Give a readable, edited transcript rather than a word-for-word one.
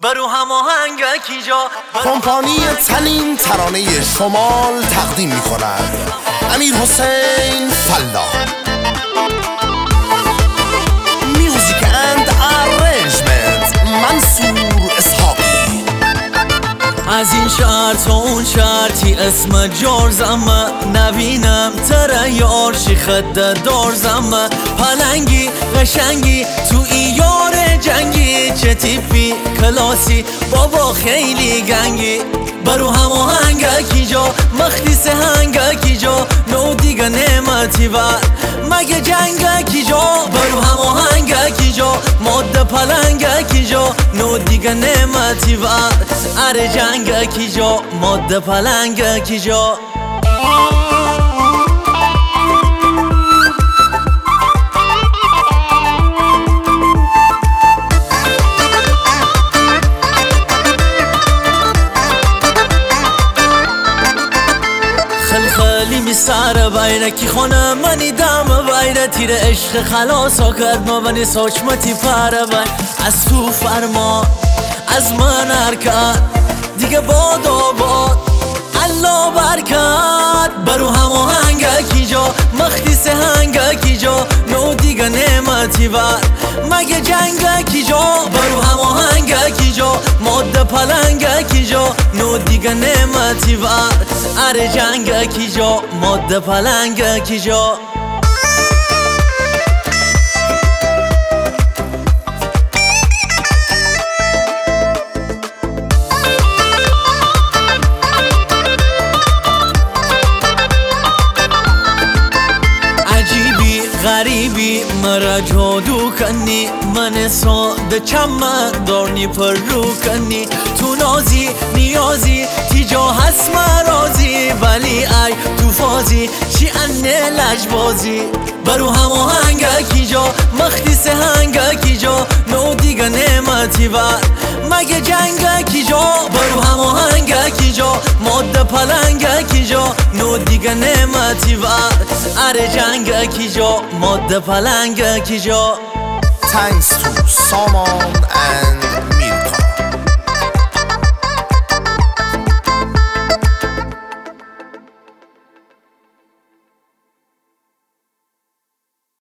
برو هماهنگکی جا کمپانی تلین ترانه شمال تقدیم می کند امیر حسین فلاح. میوزیک اند ارنجمنت منصور اسحاقی. از این شهر تا اون شهرتی اسم جرزم نبینم تره یار شیخت دارزم پلنگی قشنگی تو ای یار جنگی چه تیپی کلاسی بابا خیلی گنگی برو هماهنگکی جا مختی سهنگکی جا نو دیگه نعمتی بر مگه جنگکی جا برو هماهنگکی جا ماده پلنگکی جا نو دیگه نعمتی بر اره جنگکی جا ماده پلنگکی جا. خلی می سر باید کی خونه منی دم باید تیر عشق خلاصا کرد ما بنی ساچمتی پر باید از تو فرما از من حرکت دیگه باد آباد الله برکت برو هماهنگکی جا مختی سهنگکی جا نو دیگه نعمتی بر مگه جنگکی جا برو هماهنگکی جا ماده پلنگکی جا نو دیگه نعمتی بر اره جنگکی جا ماده پلنگکی جا. غریبی مرا جادو کنی من ساده چمن دارنی پر رو کنی تو نازی نیازی تیجا هست مرازی ولی ای تو فازی چی انه لجبازی برو هماهنگکی جا مختی سهنگکی جا نو دیگه نعمتی بر مگه جنگکی جا برو هماهنگکی جا ماده پلنگکی جا نو دیگه نعمتی بر اره جنگکی جا ماده پلنگکی جا. Thanks to Salman and